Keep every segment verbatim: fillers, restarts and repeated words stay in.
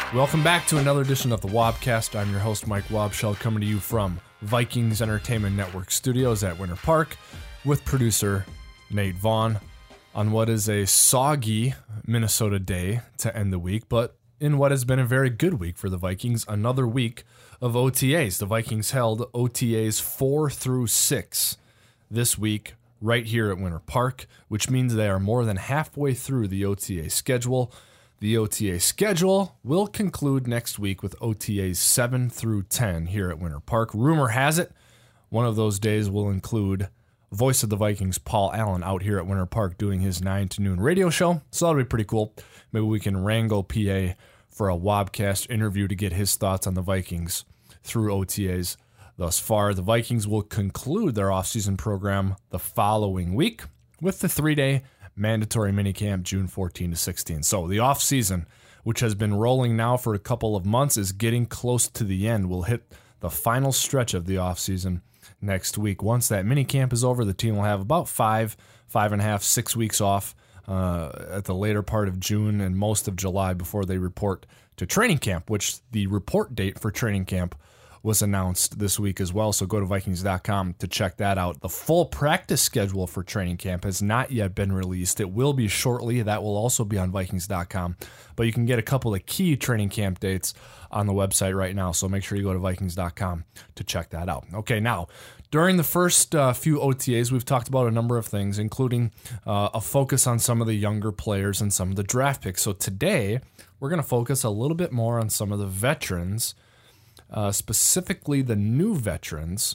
Welcome back to another edition of the Wobcast. I'm your host, Mike Wobschall, coming to you from Vikings Entertainment Network Studios at Winter Park with producer Nate Vaughn on what is a soggy Minnesota day to end the week, but in what has been a very good week for the Vikings, another week of O T As. The Vikings held O T As four through six this week right here at Winter Park, which means they are more than halfway through the O T A schedule. The O T A schedule will conclude next week with O T As seven through ten here at Winter Park. Rumor has it, one of those days will include voice of the Vikings, Paul Allen, out here at Winter Park doing his nine to noon radio show. So that'll be pretty cool. Maybe we can wrangle P A for a Wobcast interview to get his thoughts on the Vikings through O T As thus far. The Vikings will conclude their offseason program the following week with the three-day mandatory minicamp June fourteenth to sixteenth. So the offseason, which has been rolling now for a couple of months, is getting close to the end. We'll hit the final stretch of the offseason next week. Once that minicamp is over, the team will have about five, five and a half, six weeks off uh, at the later part of June and most of July before they report to training camp, which the report date for training camp was announced this week as well, so go to Vikings dot com to check that out. The full practice schedule for training camp has not yet been released. It will be shortly. That will also be on Vikings dot com, but you can get a couple of key training camp dates on the website right now, so make sure you go to Vikings dot com to check that out. Okay, now, during the first uh, few O T As, we've talked about a number of things, including uh, a focus on some of the younger players and some of the draft picks. So today, we're going to focus a little bit more on some of the veterans, Uh, specifically the new veterans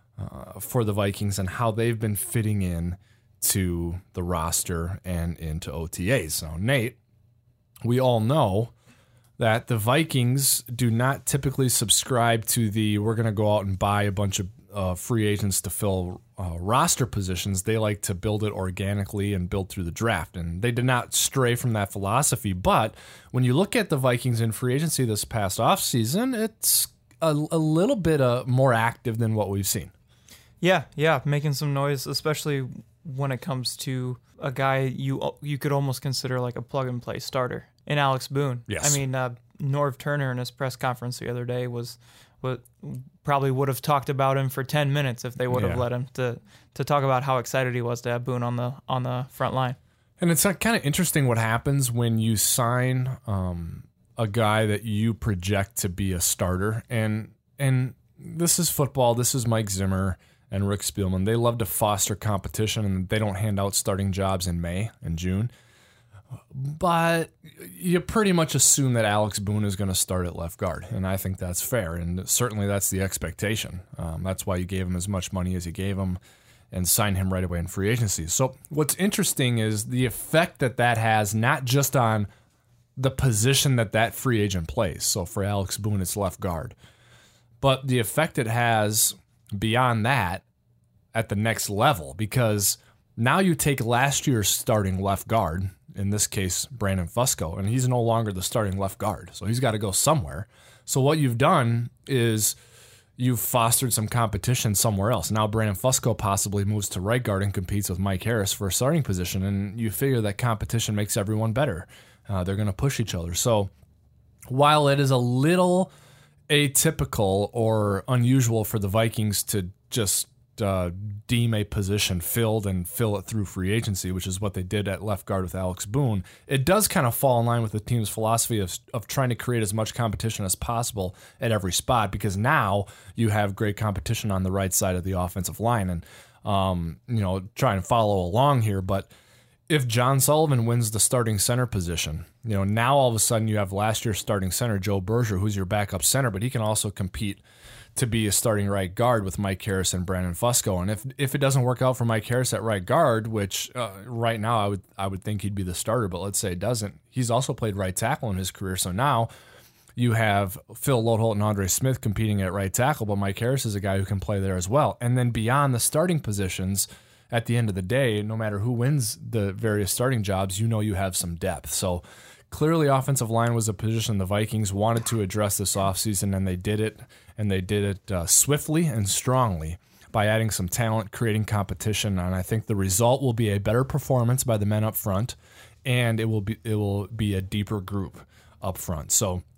uh, for the Vikings and how they've been fitting in to the roster and into O T As. So, Nate, we all know that the Vikings do not typically subscribe to the we're going to go out and buy a bunch of uh, free agents to fill uh, roster positions. They like to build it organically and build through the draft. And they did not stray from that philosophy. But when you look at the Vikings in free agency this past offseason, it's A, a little bit uh, more active than what we've seen. Yeah, yeah, making some noise, especially when it comes to a guy you you could almost consider like a plug-and-play starter in Alex Boone. Yes. I mean, uh, Norv Turner in his press conference the other day was, was probably would have talked about him for ten minutes if they would have yeah. let him to to talk about how excited he was to have Boone on the on the front line. And it's kind of interesting what happens when you sign um, a guy that you project to be a starter. And and this is football. This is Mike Zimmer and Rick Spielman. They love to foster competition, and they don't hand out starting jobs in May and June. But you pretty much assume that Alex Boone is going to start at left guard, and I think that's fair, and certainly that's the expectation. Um, that's why you gave him as much money as you gave him and signed him right away in free agency. So what's interesting is the effect that that has, not just on the position that that free agent plays. So for Alex Boone, it's left guard. But the effect it has beyond that at the next level, because now you take last year's starting left guard, in this case, Brandon Fusco, and he's no longer the starting left guard. So he's got to go somewhere. So what you've done is you've fostered some competition somewhere else. Now Brandon Fusco possibly moves to right guard and competes with Mike Harris for a starting position, and you figure that competition makes everyone better. Uh, they're going to push each other. So while it is a little atypical or unusual for the Vikings to just uh, deem a position filled and fill it through free agency, which is what they did at left guard with Alex Boone, it does kind of fall in line with the team's philosophy of, of trying to create as much competition as possible at every spot, because now you have great competition on the right side of the offensive line. And, um, you know, try and follow along here, but if John Sullivan wins the starting center position, you know, now all of a sudden you have last year's starting center, Joe Berger, who's your backup center, but he can also compete to be a starting right guard with Mike Harris and Brandon Fusco. And if if it doesn't work out for Mike Harris at right guard, which uh, right now I would I would think he'd be the starter, but let's say it doesn't, he's also played right tackle in his career. So now you have Phil Lodeholt and Andre Smith competing at right tackle, but Mike Harris is a guy who can play there as well. And then beyond the starting positions, at the end of the day, no matter who wins the various starting jobs, you know you have some depth. So clearly offensive line was a position the Vikings wanted to address this offseason, and they did it, and they did it uh, swiftly and strongly by adding some talent, creating competition, and I think the result will be a better performance by the men up front, and it will be it will be a deeper group up front. So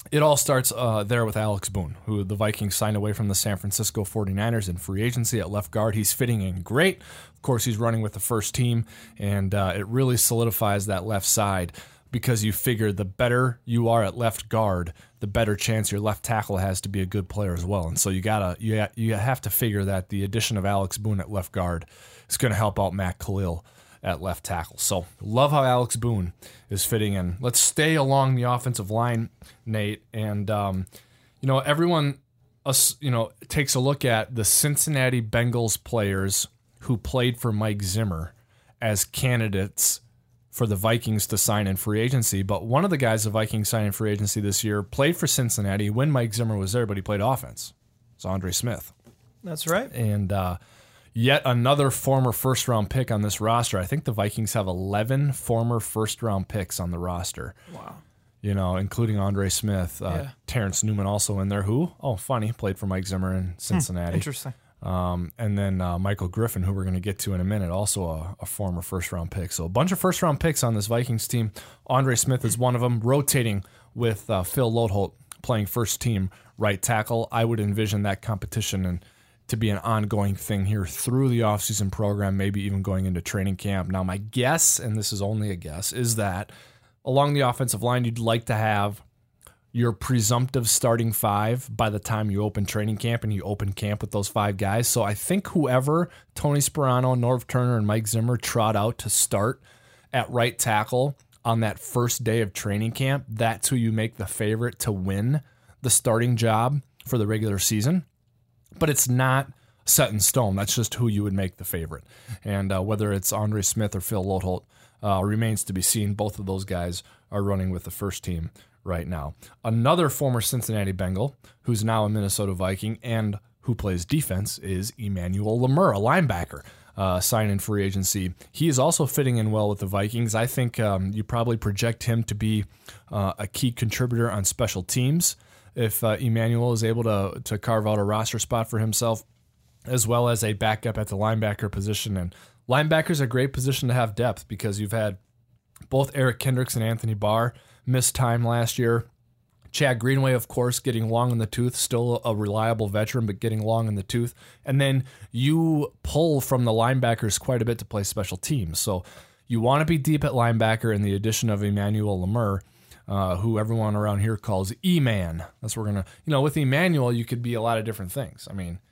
it all starts uh, there with Alex Boone, who the Vikings signed away from the San Francisco forty-niners in free agency at left guard. He's fitting in great. Of course, he's running with the first team, and uh, it really solidifies that left side because you figure the better you are at left guard, the better chance your left tackle has to be a good player as well. And so you gotta you you have to figure that the addition of Alex Boone at left guard is going to help out Matt Khalil at left tackle. So love how Alex Boone is fitting in. Let's stay along the offensive line, Nate. And, um, you know, everyone, us, you know, takes a look at the Cincinnati Bengals players who played for Mike Zimmer as candidates for the Vikings to sign in free agency. But one of the guys the Vikings signed in free agency this year played for Cincinnati when Mike Zimmer was there, but he played offense. It's Andre Smith. That's right. And, uh, yet another former first-round pick on this roster. I think the Vikings have eleven former first-round picks on the roster. Wow. You know, including Andre Smith, uh, Yeah. Terrence Newman also in there, who, oh, funny, played for Mike Zimmer in Cincinnati. Interesting. Um, and then uh, Michael Griffin, who we're going to get to in a minute, also a, a former first-round pick. So a bunch of first-round picks on this Vikings team. Andre Smith is one of them, rotating with uh, Phil Loadholt playing first-team right tackle. I would envision that competition and to be an ongoing thing here through the offseason program, maybe even going into training camp. Now, my guess, and this is only a guess, is that along the offensive line, you'd like to have your presumptive starting five by the time you open training camp and you open camp with those five guys. So I think whoever Tony Sperano, Norv Turner, and Mike Zimmer trot out to start at right tackle on that first day of training camp, that's who you make the favorite to win the starting job for the regular season. But it's not set in stone. That's just who you would make the favorite. And uh, whether it's Andre Smith or Phil Loadholt uh, remains to be seen. Both of those guys are running with the first team right now. Another former Cincinnati Bengal who's now a Minnesota Viking and who plays defense is Emmanuel Lemur, a linebacker, uh, signed in free agency. He is also fitting in well with the Vikings. I think um, you probably project him to be uh, a key contributor on special teams if uh, Emmanuel is able to to carve out a roster spot for himself, as well as a backup at the linebacker position. And linebacker's a great position to have depth because you've had both Eric Kendricks and Anthony Barr miss time last year. Chad Greenway, of course, getting long in the tooth, still a reliable veteran, but getting long in the tooth. And then you pull from the linebackers quite a bit to play special teams. So you want to be deep at linebacker, and the addition of Emmanuel Lemur, Uh, who everyone around here calls E-Man. That's what we're going to, you know, with Emmanuel, you could be a lot of different things. I mean,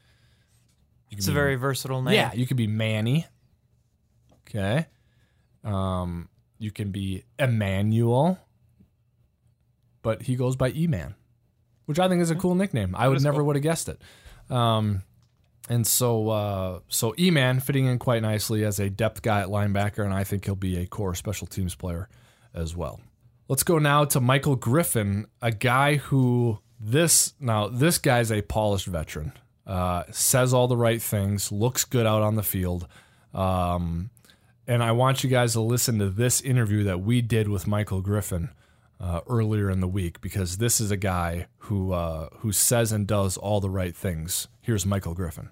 you It's a be, very versatile name. yeah, you could be Manny. Okay. Um, you can be Emmanuel, but he goes by E-Man, which I think is a cool nickname. I would never cool. would have guessed it. Um, and so, uh, so E-Man fitting in quite nicely as a depth guy at linebacker, and I think he'll be a core special teams player as well. Let's go now to Michael Griffin, a guy who this now this guy's a polished veteran, uh, says all the right things, looks good out on the field, um, and I want you guys to listen to this interview that we did with Michael Griffin uh, earlier in the week because this is a guy who uh, who says and does all the right things. Here's Michael Griffin.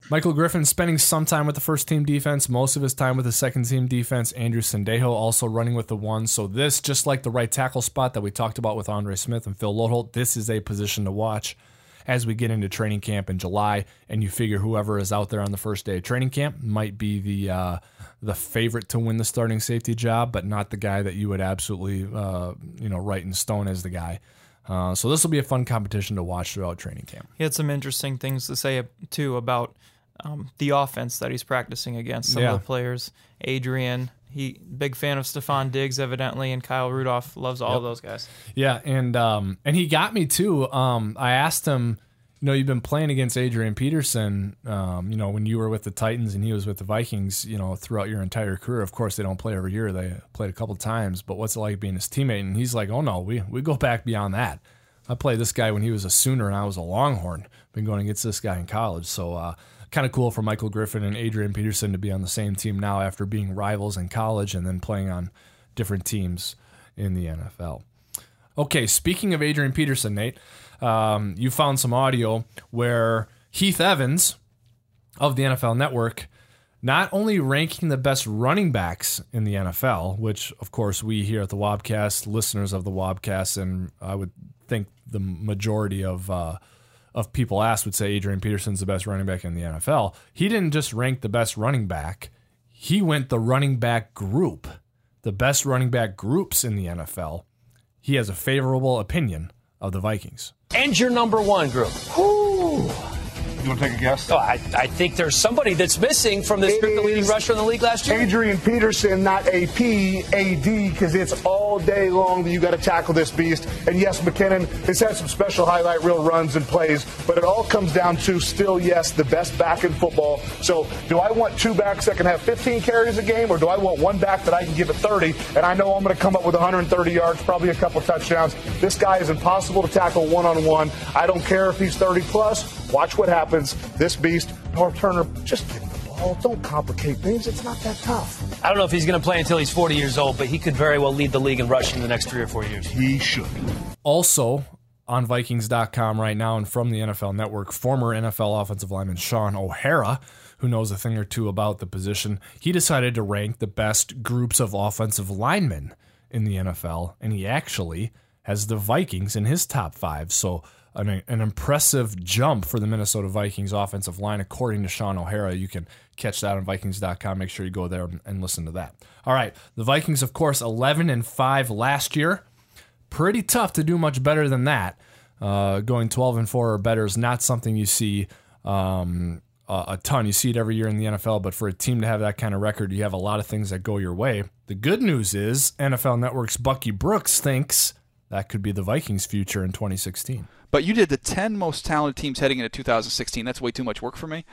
Michael Griffin spending some time with the first team defense, most of his time with the second team defense. Andrew Sendejo also running with the one. So this, just like the right tackle spot that we talked about with Andre Smith and Phil Lodeholt, this is a position to watch as we get into training camp in July, and you figure whoever is out there on the first day of training camp might be the uh, the favorite to win the starting safety job, but not the guy that you would absolutely uh, you know write in stone as the guy. Uh, so this will be a fun competition to watch throughout training camp. He had some interesting things to say, too, about um, the offense that he's practicing against. Some Yeah. of the players, Adrian, he big fan of Stephon Diggs, evidently, and Kyle Rudolph loves all Yep. of those guys. Yeah, and um, and he got me too. Um, I asked him, you know, you've been playing against Adrian Peterson, um, you know, when you were with the Titans and he was with the Vikings, you know, throughout your entire career. Of course, they don't play every year. They played a couple times, but what's it like being his teammate? And he's like, oh, no, we, we go back beyond that. I played this guy when he was a Sooner and I was a Longhorn. Been going against this guy in college. So uh, kind of cool for Michael Griffin and Adrian Peterson to be on the same team now after being rivals in college and then playing on different teams in the N F L. Okay, speaking of Adrian Peterson, Nate, um, you found some audio where Heath Evans of the N F L Network not only ranking the best running backs in the N F L, which, of course, we here at the Wobcast, listeners of the Wobcast, and I would think the majority of uh, of people asked would say Adrian Peterson's the best running back in the N F L. He didn't just rank the best running back. He went the running back group, the best running back groups in the N F L. He has a favorable opinion of the Vikings. And your number one group. Ooh. You want to take a guess? Oh, I, I think there's somebody that's missing from this group, the leading rusher in the league last year. Adrian Peterson, not A P, A D, because it's all day long that you got to tackle this beast. And yes, McKinnon has had some special highlight reel runs and plays, but it all comes down to still, yes, the best back in football. So do I want two backs that can have fifteen carries a game, or do I want one back that I can give it thirty? And I know I'm going to come up with one hundred thirty yards, probably a couple touchdowns. This guy is impossible to tackle one-on-one. I don't care if he's thirty plus. Watch what happens. This beast, North Turner, just give him the ball. Don't complicate things. It's not that tough. I don't know if he's going to play until he's forty years old, but he could very well lead the league in rushing the next three or four years. He should. Also on Vikings dot com right now and from the N F L Network, former N F L offensive lineman Sean O'Hara, who knows a thing or two about the position, he decided to rank the best groups of offensive linemen in the N F L, and he actually has the Vikings in his top five. So an, an impressive jump for the Minnesota Vikings offensive line, according to Sean O'Hara. You can catch that on Vikings dot com. Make sure you go there and listen to that. All right, the Vikings, of course, eleven and five last year. Pretty tough to do much better than that. Uh, going twelve and four or better is not something you see um, a, a ton. You see it every year in the N F L, but for a team to have that kind of record, you have a lot of things that go your way. The good news is N F L Network's Bucky Brooks thinks that could be the Vikings' future in twenty sixteen. But you did the ten most talented teams heading into two thousand sixteen. That's way too much work for me.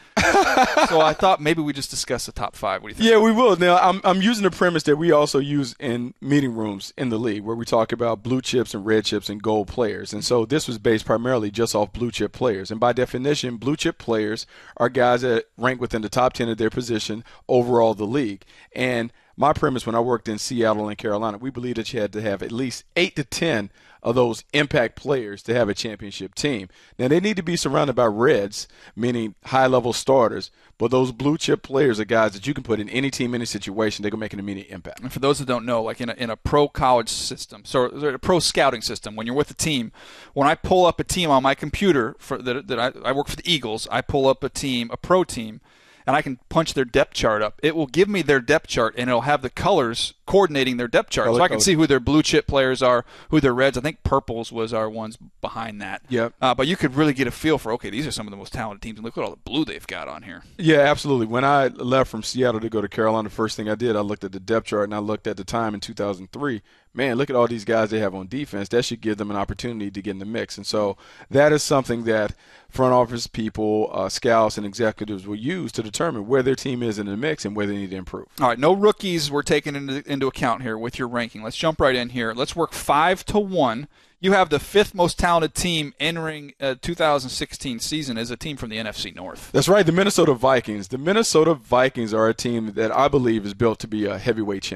So I thought maybe we just discuss the top five. What do you think? Yeah, we will. Now, I'm I'm using the premise that we also use in meeting rooms in the league, where we talk about blue chips and red chips and gold players. And so this was based primarily just off blue chip players. And by definition, blue chip players are guys that rank within the top ten of their position overall the league. And my premise when I worked in Seattle and Carolina, we believed that you had to have at least eight to ten of those impact players to have a championship team. Now, they need to be surrounded by reds, meaning high-level starters, but those blue-chip players are guys that you can put in any team, any situation. They can make an immediate impact. And for those that don't know, like in a, in a pro college system, so a pro scouting system, when you're with a team, when I pull up a team on my computer for that, that I, I work for the Eagles, I pull up a team, a pro team, and I can punch their depth chart up. It will give me their depth chart, and it'll have the colors coordinating their depth chart. Color so I can code. see who their blue chip players are, who their reds. I think purples was our ones behind that. Yep. Uh, but you could really get a feel for, okay, these are some of the most talented teams, and look at all the blue they've got on here. Yeah, absolutely. When I left from Seattle to go to Carolina, the first thing I did, I looked at the depth chart, and I looked at the time in two thousand three. Man, look at all these guys they have on defense. That should give them an opportunity to get in the mix. And so that is something that front office people, uh, scouts, and executives will use to determine where their team is in the mix and where they need to improve. All right, no rookies were taken into, into account here with your ranking. Let's jump right in here. Let's work five to one. You have the fifth most talented team entering uh, two thousand sixteen season as a team from the N F C North. That's right, the Minnesota Vikings. The Minnesota Vikings are a team that I believe is built to be a heavyweight champ.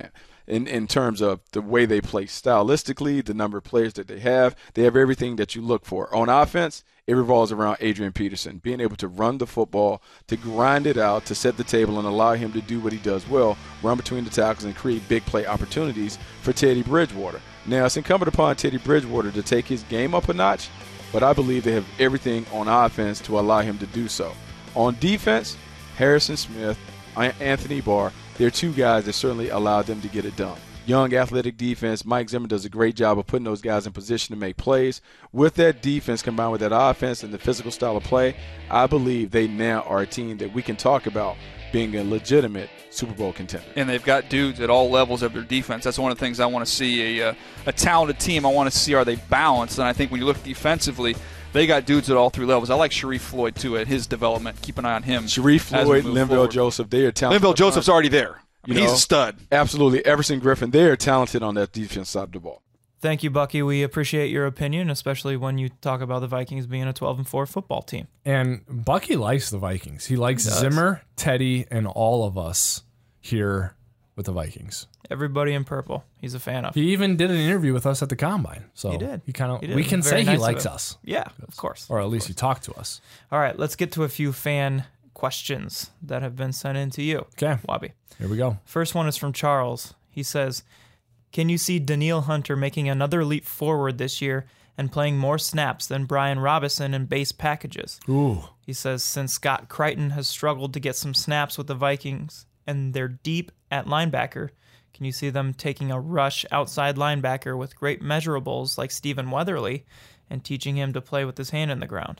in, in terms of the way they play stylistically, the number of players that they have. They have everything that you look for. On offense, it revolves around Adrian Peterson, being able to run the football, to grind it out, to set the table and allow him to do what he does well, run between the tackles and create big play opportunities for Teddy Bridgewater. Now, it's incumbent upon Teddy Bridgewater to take his game up a notch, but I believe they have everything on offense to allow him to do so. On defense, Harrison Smith, Anthony Barr, they're two guys that certainly allowed them to get it done. Young, athletic defense. Mike Zimmer does a great job of putting those guys in position to make plays. With that defense combined with that offense and the physical style of play, I believe they now are a team that we can talk about being a legitimate Super Bowl contender. And they've got dudes at all levels of their defense. That's one of the things I want to see. A, a talented team, I want to see, are they balanced? And I think when you look defensively, they got dudes at all three levels. I like Sharif Floyd, too, at his development. Keep an eye on him. Sharif Floyd, Linval Joseph, they are talented. Linval Joseph's already there. I mean, he's a stud. Absolutely. Everson Griffin, they are talented on that defense side of the ball. Thank you, Bucky. We appreciate your opinion, especially when you talk about the Vikings being a twelve and four football team. And Bucky likes the Vikings. He likes He does. Zimmer, Teddy, and all of us here with the Vikings. Everybody in purple, he's a fan of. He even did an interview with us at the Combine. So He did. He kind of He did. we can Very say nice he of likes him. us, Yeah, of course. or at least he talked to us. All right, let's get to a few fan questions that have been sent in to you. Okay, Wabi. here we go. First one is from Charles. He says, can you see Danielle Hunter making another leap forward this year and playing more snaps than Brian Robinson in base packages? Ooh, He says, since Scott Crichton has struggled to get some snaps with the Vikings and they're deep at linebacker, can you see them taking a rush outside linebacker with great measurables like Stephen Weatherly and teaching him to play with his hand in the ground?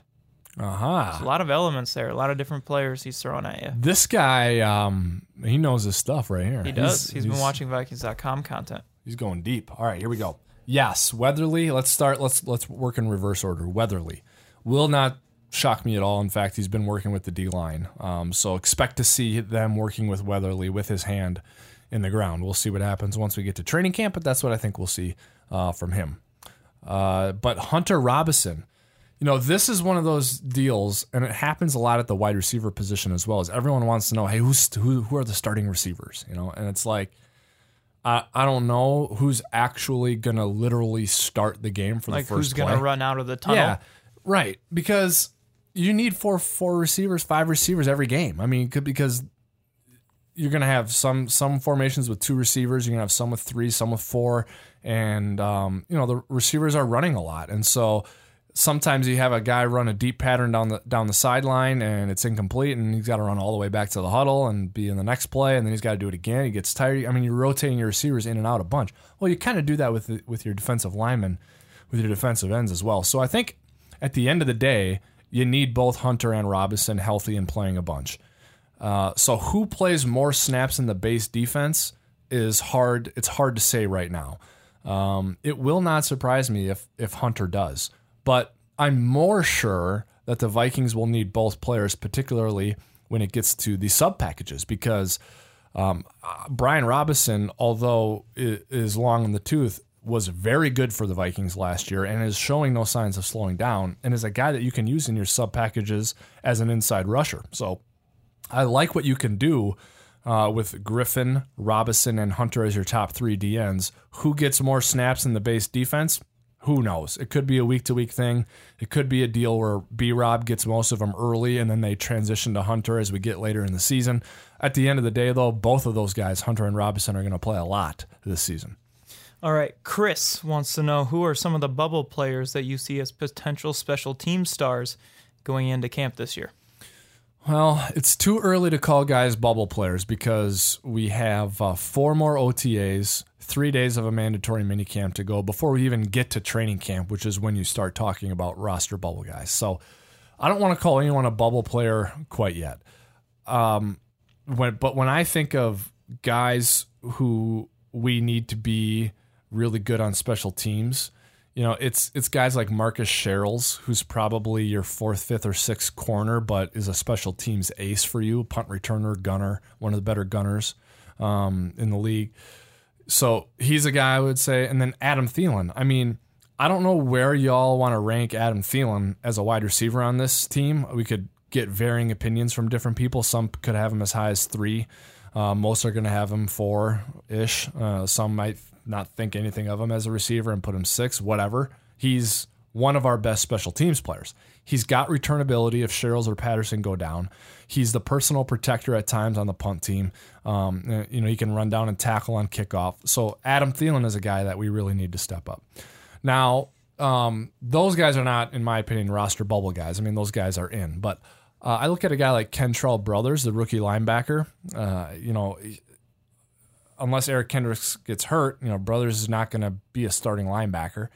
aha. A lot of elements there, a lot of different players he's throwing at you. This guy, um, he knows his stuff right here. He does. he's been watching Vikings dot com content. He's going deep. All right, here we go. Yes, Weatherly. Let's start. Let's let's work in reverse order. Weatherly will not shock me at all. In fact, he's been working with the D line, um, so expect to see them working with Weatherly with his hand in the ground. We'll see what happens once we get to training camp, but that's what I think we'll see uh, from him. Uh, but Hunter Robinson, you know, this is one of those deals, and it happens a lot at the wide receiver position as well. As everyone wants to know, hey, who's who? Who are the starting receivers? You know, and it's like, I I don't know who's actually gonna literally start the game for Like the first who's going to play. run out of the tunnel? Yeah, right. Because you need four four receivers, five receivers every game. I mean, could- because you're going to have some some formations with two receivers. You're going to have some with three, some with four, and um, you know the receivers are running a lot, and so sometimes you have a guy run a deep pattern down the down the sideline and it's incomplete, and he's got to run all the way back to the huddle and be in the next play, and then he's got to do it again. He gets tired. I mean, you're rotating your receivers in and out a bunch. Well, you kind of do that with the, with your defensive linemen, with your defensive ends as well. So I think at the end of the day, you need both Hunter and Robinson healthy and playing a bunch. Uh, so who plays more snaps in the base defense is hard. It's hard to say right now. Um, it will not surprise me if if Hunter does. But I'm more sure that the Vikings will need both players, particularly when it gets to the sub packages, because um, Brian Robinson, although it is long in the tooth, was very good for the Vikings last year and is showing no signs of slowing down, and is a guy that you can use in your sub packages as an inside rusher. So I like what you can do uh, with Griffin, Robinson, and Hunter as your top three D Ns. Who gets more snaps in the base defense? Who knows? It could be a week-to-week thing. It could be a deal where B-Rob gets most of them early and then they transition to Hunter as we get later in the season. At the end of the day, though, both of those guys, Hunter and Robinson, are going to play a lot this season. All right, Chris wants to know who are some of the bubble players that you see as potential special team stars going into camp this year? Well, it's too early to call guys bubble players because we have uh, four more O T As, three days of a mandatory minicamp to go before we even get to training camp, which is when you start talking about roster bubble guys. So I don't want to call anyone a bubble player quite yet. Um, when, but when I think of guys who we need to be really good on special teams, you know, it's it's guys like Marcus Sherrills, who's probably your fourth, fifth, or sixth corner, but is a special teams ace for you, punt returner, gunner, one of the better gunners um, in the league. So he's a guy I would say. And then Adam Thielen. I mean, I don't know where y'all want to rank Adam Thielen as a wide receiver on this team. We could get varying opinions from different people. Some could have him as high as three. Uh, most are going to have him four-ish. Uh, some might not think anything of him as a receiver and put him six, whatever. He's one of our best special teams players. He's got returnability if Sherrills or Patterson go down. He's the personal protector at times on the punt team. Um, you know, he can run down and tackle on kickoff. So Adam Thielen is a guy that we really need to step up. Now, um, those guys are not, in my opinion, roster bubble guys. I mean, those guys are in. But uh, I look at a guy like Kentrell Brothers, the rookie linebacker. Uh, you know, unless Eric Kendricks gets hurt, you know, Brothers is not going to be a starting linebacker.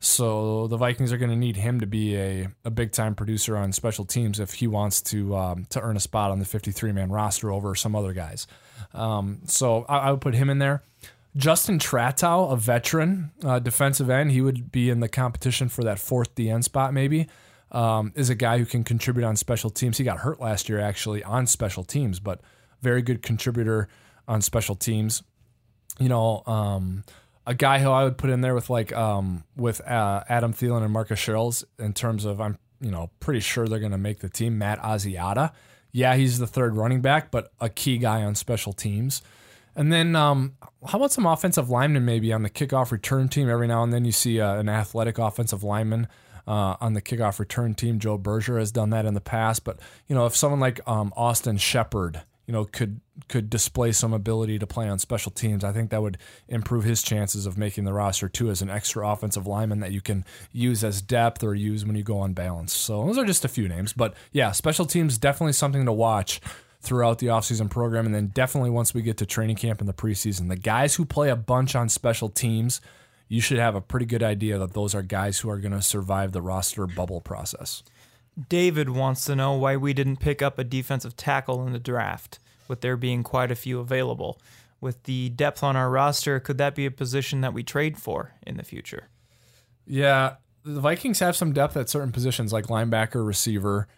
So the Vikings are going to need him to be a, a big-time producer on special teams if he wants to um, to earn a spot on the fifty-three man roster over some other guys. Um, so I, I would put him in there. Justin Tratow, a veteran uh, defensive end, he would be in the competition for that fourth D N spot maybe, um, is a guy who can contribute on special teams. He got hurt last year actually on special teams, but very good contributor on special teams. You know, um, a guy who I would put in there with like um, with uh, Adam Thielen and Marcus Sherrills in terms of I'm you know pretty sure they're going to make the team. Matt Asiata, yeah, he's the third running back, but a key guy on special teams. And then um, how about some offensive linemen maybe on the kickoff return team? Every now and then you see uh, an athletic offensive lineman uh, on the kickoff return team. Joe Berger has done that in the past, but you know if someone like um, Austin Shepard, you know, could could display some ability to play on special teams, I think that would improve his chances of making the roster too as an extra offensive lineman that you can use as depth or use when you go on balance. So those are just a few names. But yeah, special teams, definitely something to watch throughout the offseason program. And then definitely once we get to training camp in the preseason, the guys who play a bunch on special teams, you should have a pretty good idea that those are guys who are going to survive the roster bubble process. David wants to know why we didn't pick up a defensive tackle in the draft, with there being quite a few available. With the depth on our roster, could that be a position that we trade for in the future? Yeah, the Vikings have some depth at certain positions like linebacker, receiver,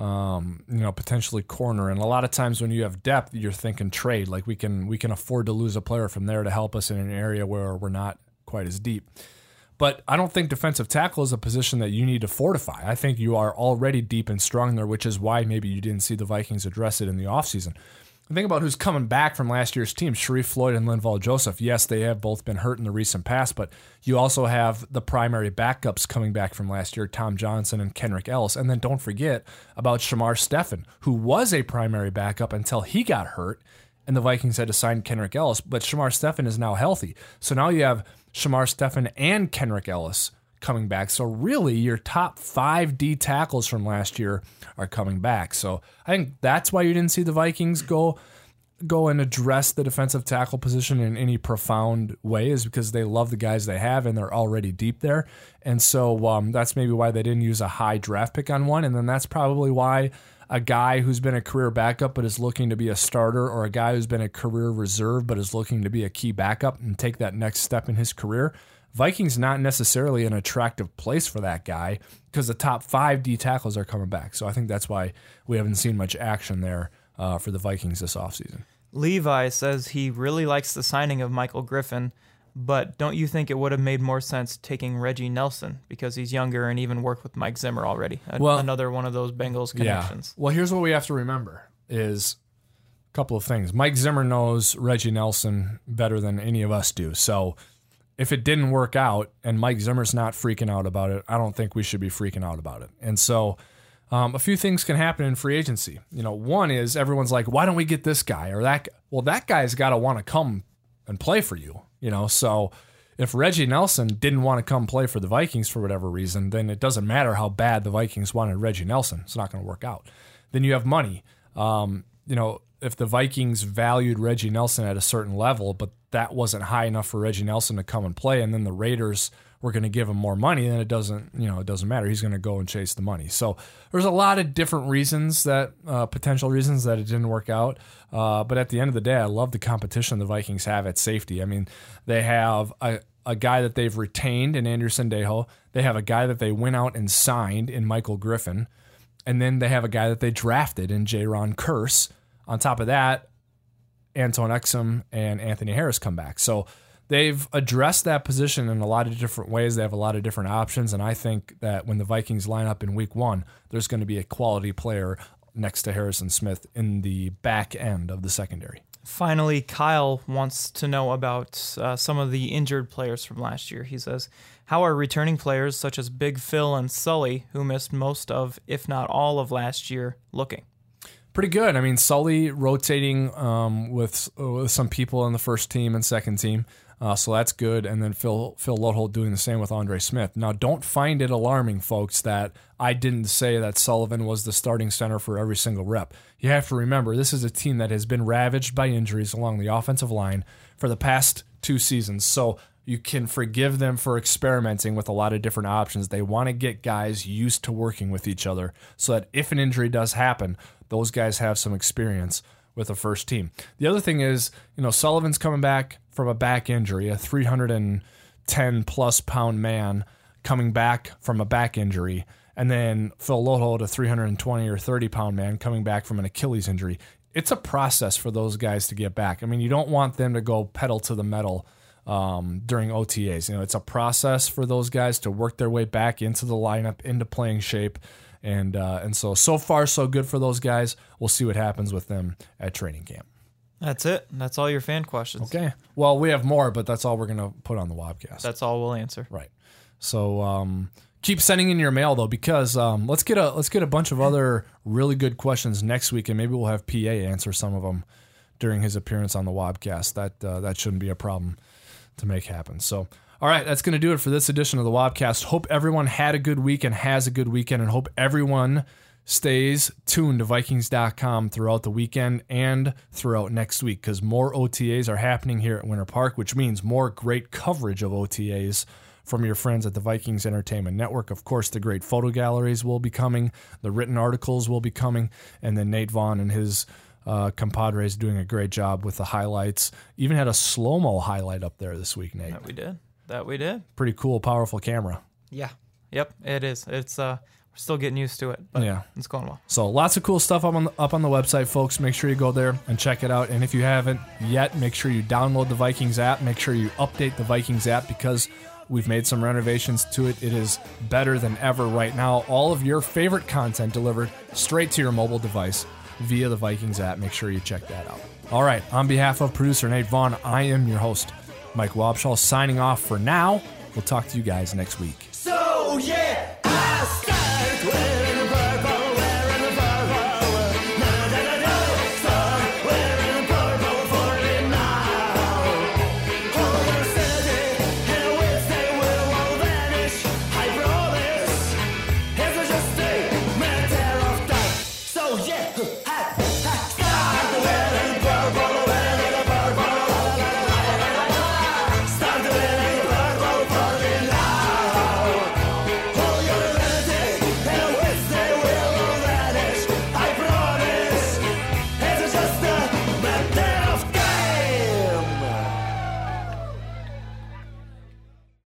um, you know, potentially corner. And a lot of times when you have depth, you're thinking trade. Like we can we can afford to lose a player from there to help us in an area where we're not quite as deep. But I don't think defensive tackle is a position that you need to fortify. I think you are already deep and strong there, which is why maybe you didn't see the Vikings address it in the offseason. Think about who's coming back from last year's team, Sharif Floyd and Linval Joseph. Yes, they have both been hurt in the recent past, but you also have the primary backups coming back from last year, Tom Johnson and Kenrick Ellis. And then don't forget about Shamar Stephen, who was a primary backup until he got hurt, and the Vikings had to sign Kenrick Ellis. But Shamar Stephen is now healthy. So now you have Shamar Stephen and Kenrick Ellis coming back. So really, your top five D tackles from last year are coming back. So I think that's why you didn't see the Vikings go go and address the defensive tackle position in any profound way, is because they love the guys they have and they're already deep there. And so um, that's maybe why they didn't use a high draft pick on one. And then that's probably why a guy who's been a career backup but is looking to be a starter, or a guy who's been a career reserve but is looking to be a key backup and take that next step in his career, Vikings not necessarily an attractive place for that guy because the top five D tackles are coming back. So I think that's why we haven't seen much action there uh, for the Vikings this offseason. Levi says he really likes the signing of Michael Griffin, but don't you think it would have made more sense taking Reggie Nelson because he's younger and even worked with Mike Zimmer already? A- well, another one of those Bengals connections. Yeah. Well, here's what we have to remember is a couple of things. Mike Zimmer knows Reggie Nelson better than any of us do. So if it didn't work out and Mike Zimmer's not freaking out about it, I don't think we should be freaking out about it. And so um, a few things can happen in free agency. You know, one is everyone's like, why don't we get this guy or that guy? Well, that guy's got to want to come and play for you, you know? So if Reggie Nelson didn't want to come play for the Vikings for whatever reason, then it doesn't matter how bad the Vikings wanted Reggie Nelson. It's not going to work out. Then you have money. Um, you know, if the Vikings valued Reggie Nelson at a certain level, but that wasn't high enough for Reggie Nelson to come and play, and then the Raiders were going to give him more money, then it doesn't, you know, it doesn't matter. He's going to go and chase the money. So there's a lot of different reasons that, uh, potential reasons that it didn't work out. Uh, but at the end of the day, I love the competition the Vikings have at safety. I mean, they have a, a guy that they've retained in Andrew Sendejo. They have a guy that they went out and signed in Michael Griffin. And then they have a guy that they drafted in Jaron Kearse. On top of that, Anton Exum and Anthony Harris come back. So they've addressed that position in a lot of different ways. They have a lot of different options, and I think that when the Vikings line up in week one, there's going to be a quality player next to Harrison Smith in the back end of the secondary. Finally, Kyle wants to know about uh, some of the injured players from last year. He says, how are returning players such as Big Phil and Sully, who missed most of, if not all of last year, looking? Pretty good. I mean, Sully rotating um, with, with some people in the first team and second team. Uh, so that's good. And then Phil Phil Lodeholt doing the same with Andre Smith. Now, don't find it alarming, folks, that I didn't say that Sullivan was the starting center for every single rep. You have to remember, this is a team that has been ravaged by injuries along the offensive line for the past two seasons. So you can forgive them for experimenting with a lot of different options. They want to get guys used to working with each other so that if an injury does happen, those guys have some experience with the first team. The other thing is, you know, Sullivan's coming back from a back injury, a three hundred ten plus pound man coming back from a back injury, and then Phil Lodeholt, a three hundred twenty or thirty pound man coming back from an Achilles injury. It's a process for those guys to get back. I mean, you don't want them to go pedal to the metal um, during O T As. You know, it's a process for those guys to work their way back into the lineup, into playing shape. And uh, and so, so far, so good for those guys. We'll see what happens with them at training camp. That's it. That's all your fan questions. Okay. Well, we have more, but that's all we're going to put on the Wobcast. That's all we'll answer. Right. So um, keep sending in your mail, though, because um, let's get a let's get a bunch of other really good questions next week, and maybe we'll have P A answer some of them during his appearance on the Wobcast. That, uh, that shouldn't be a problem to make happen. So, all right, that's going to do it for this edition of the Wobcast. Hope everyone had a good week and has a good weekend, and hope everyone stays tuned to Vikings dot com throughout the weekend and throughout next week, because more O T As are happening here at Winter Park, which means more great coverage of O T As from your friends at the Vikings Entertainment Network. Of course, the great photo galleries will be coming, the written articles will be coming, and then Nate Vaughn and his Uh, compadres doing a great job with the highlights. Even had a slow-mo highlight up there this week, Nate. That we did. That we did. Pretty cool, powerful camera. Yeah. Yep, it is. It's uh, we're still getting used to it, but yeah, it's going well. So lots of cool stuff up on the, up on the website, folks. Make sure you go there and check it out. And if you haven't yet, make sure you download the Vikings app. Make sure you update the Vikings app, because we've made some renovations to it. It is better than ever right now. All of your favorite content delivered straight to your mobile device via the Vikings app. Make sure you check that out. All right, on behalf of producer Nate Vaughn, I am your host, Mike Wobschall, signing off for now. We'll talk to you guys next week.